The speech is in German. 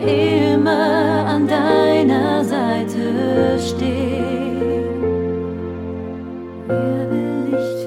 immer an deiner Seite stehen. Er will dich